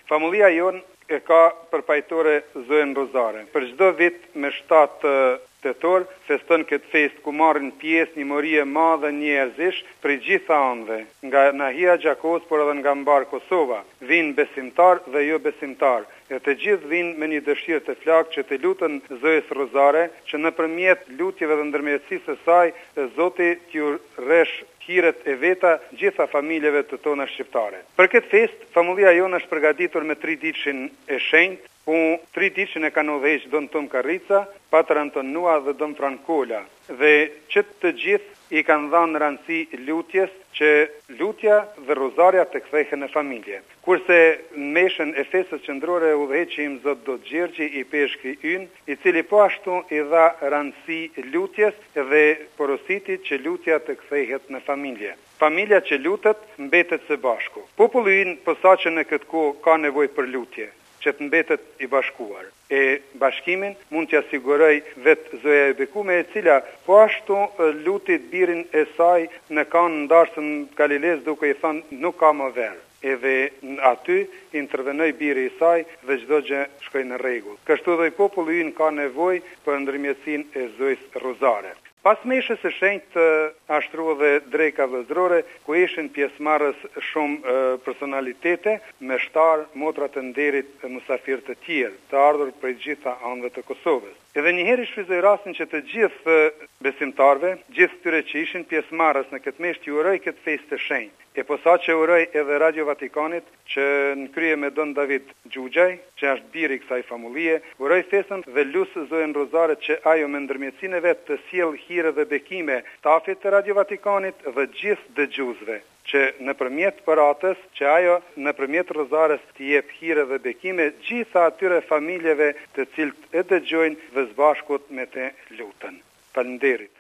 Familja jonë e ka përpajtore Zoën Rozare. Për çdo vit me 7 tetor feston këtë fest ku marrin pjesë një mori e madhe njerëzish prej gjitha anëve, nga nahia Gjakos, por edhe nga mbar Kosova. Vinë besimtar dhe jo besimtar. E të gjithë vinë me një dëshirë të flakë që të lutën Zoës Rozare, që nëpërmjet lutjeve dhe ndërmjetësisë së saj, Zoti t'ju rresh hiret e veta gjitha familjeve të tona shqiptare. Për këtë fest, familja jonë është përgatitur me 3 ditëshin e shenjtë, ku 3 ditëshin e kanë udhëheq Don Tom Karrica, Patër Anton Nua dhe Don Frankola. Dhe që të gjithë i kanë dhënë rëndësi lutjes që lutja dhe rozarja të kthehen në familje. Kurse në meshën e festës qendrore udhëheqim Zot Dot Gjergji i Peshkri Yn, i cili po ashtu i dha rëndësi lutjes dhe porositi që lutja të kthehet në familje. Familja që lutet mbetet së bashku. Populli ynë posaçën në këtë kohë ka nevojë për lutje, që të mbetet i bashkuar. E bashkimin mund t'ja siguroj vetë Zoja e Bekume, e cila po ashtu lutit birin e saj në kanë ndarësën Galiles duke i thënë nuk ka më verë. Edhe aty intervenoi biri i saj dhe çdo gjë shkoi në rregull. Kështu dhe populli ynë ka nevojë për ndërmjetësinë e Zoës Rozare. Pas meshës së shenjtë ashtrua dhe dreka vëllezërore, ku ishin pjesëmarrës shumë personalitete, meshtar, motra të nderit, mysafirë të tjerë, të ardhur prej gjitha anëve të Kosovës. Edhe njëherë shfrytëzoj rastin që të gjithë besimtarve, gjithë tyre që ishin pjesëmarrës në këtë meshë, ju uroj këtë festë të shenjtë. E posaçë uroj edhe Radio Vatikanit, që në krye me Don David Xhuxhaj, që është biri i kësaj familje, uroj festën dhe lusë Zoën Rozare që ajo me ndërmjetësinë e vet të sjellë hire dhe bekime stafit të Radio Vatikanit dhe gjithë dëgjuesve, që nëpërmjet paratës, që ajo nëpërmjet Rozares t'i jep hire dhe bekime gjitha atyre familjeve të cilët e dëgjojnë dhe së bashkut me të lutën. Faleminderit.